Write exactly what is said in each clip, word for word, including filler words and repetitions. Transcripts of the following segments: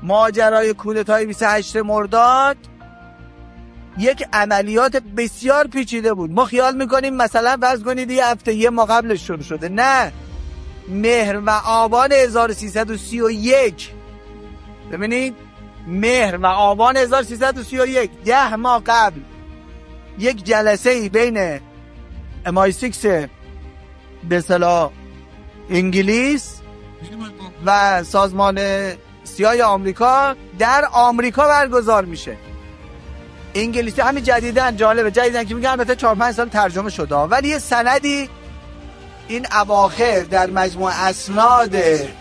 ماجرای کودتای بیست و هشتم مرداد یک عملیات بسیار پیچیده بود. ما خیال میکنیم مثلا فرض کنید یه هفته یه ماه قبلش شروع شده، نه، مهر و آبان هزار و سیصد و سی و یک، ببینید مهر و آبان هزار و سیصد و سی و یک، ده ماه قبل یک جلسه ای بین ام آی سیکس به اصطلاح انگلیس و سازمان سیای آمریکا در آمریکا برگزار میشه. انگلیسی همین جدیدن، جالبه جدیدن که میگن البته چهار پنج سال ترجمه شده، ولی یه سندی این اواخر در مجموع اسناد به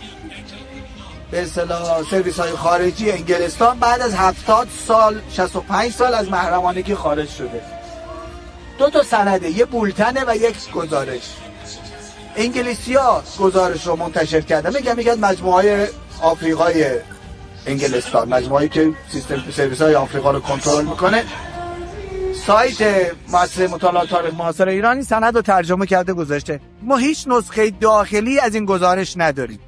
اصطلاح سرویس های خارجی انگلستان بعد از هفتاد سال شصت و پنج سال از محرمانگی خارج شده. دو تا سنده، یه بولتنه و یک گزارش. انگلیسی ها گزارش رو منتشر کردن، میگن میگن مجموعه های آفریقای انگلستان، مجموعه‌ای که سیستم سرویس های آفریقا رو کنترل میکنه، سایت مؤسسه مطالعات تاریخ معاصر ایرانی سند رو ترجمه کرده گذاشته. ما هیچ نسخه داخلی از این گزارش نداریم.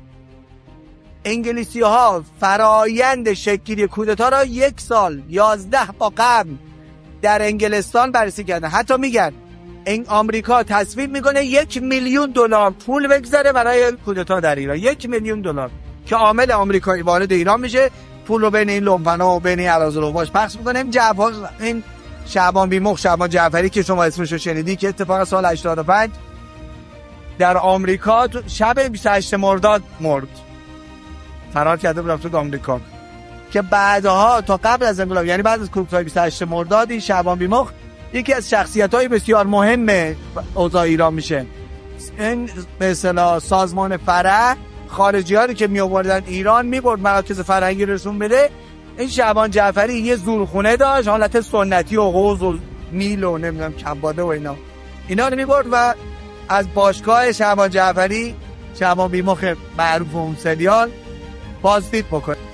انگلیسی ها فرایند شکلی کودتا را یک سال یازده با قبل در انگلستان بررسی کردن. حتی میگن این آمریکا تصویب میکنه یک میلیون دلار پول بگذاره برای کودتا در ایران، یک میلیون دلار که عامل آمریکایی وارد ایران میشه، پول رو بین این لومپنا و بین این اراذل و باش پخش میکنه. این جعفر، این شعبان بیمخ، شعبان جعفری که شما اسمش رو شنیدی که اتفاق سال هشتاد و پنج در آمریکا شب بیست و هشتم مرداد مرد، فرار کرده بود تو آمریکا، که بعدها تا قبل از انقلاب یعنی بعد از کودتای بیست و هشتم مرداد این شعبان بیمخ یکی از شخصیت‌های بسیار مهم اوضاع ایران میشه. این به اصطلاح سازمان فرح خارجی‌ها رو که می‌آوردن ایران می‌برد مراکز فرهنگی رسون بده. این شعبان جعفری یه زورخونه داشت، حالت سنتی و قوز و نیل و نمیدونم کباده و اینا اینا رو می‌برد و از باشگاه شعبان جعفری شعبان بیمخ معروف اون سریال بازدید بکنه.